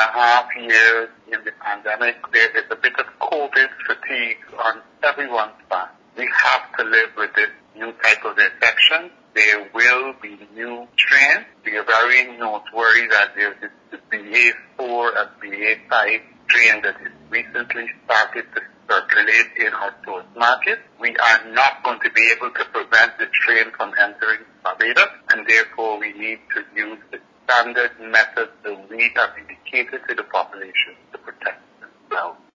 1.5 years in the pandemic, there is a bit of COVID fatigue on everyone's mind. We have to live with this new type of infection. There will be new strains. We are very noteworthy that there is the BA4 and BA5 strain that is recently started to circulate in our source market. We are not going to be able to prevent the strain from entering Barbados, and therefore we need to use the standard methods that we have indicated to the population to protect themselves.